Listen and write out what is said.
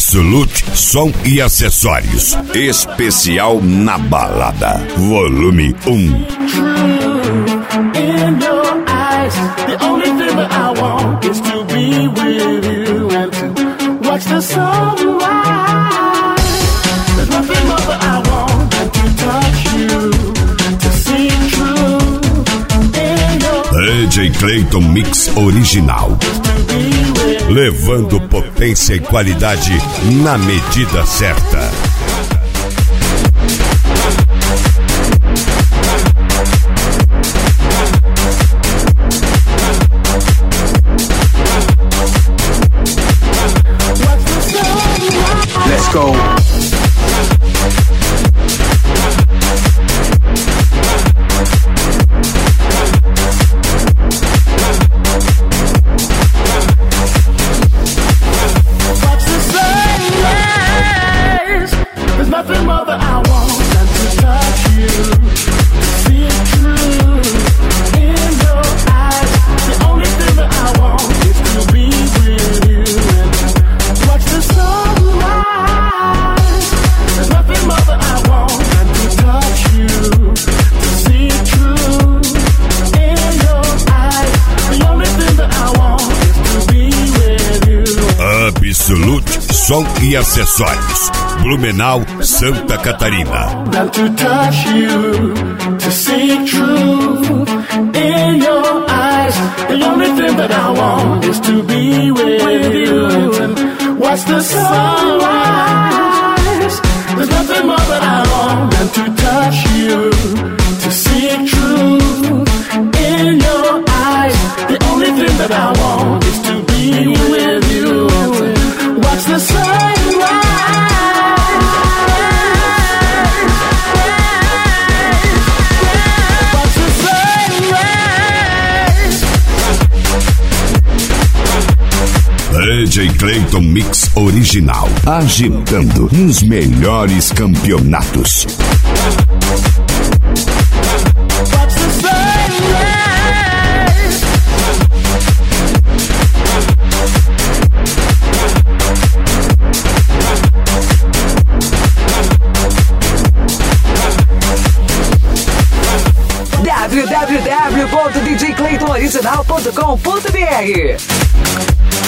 Absolute Som e Acessórios. Especial na balada. Volume 1. The only thing that I want is to be with you and to watch the sunrise. There's nothing more that I want than to touch you, to see true in your DJ Clayton Mix Original. Levando potência e qualidade na medida certa. Let's go. There's nothing more that I want than to touch you, see it true in your eyes. The only thing that I want is to be with you and watch the sunrise. There's nothing more that I want than to touch you, to see it true in your eyes. The only thing that I want is to be with you. Absolute Som e Acessórios. Blumenau, Santa Catarina. Than to touch you, to see truth in your eyes. The only thing that I want is to be with you and watch the sunrise. There's nothing more that I want than to touch you, to see truth in your eyes. The only thing that I want is to be with you and watch the sunrise. DJ Clayton Mix Original. Agitando nos melhores campeonatos. www.djclaytonoriginal.com.br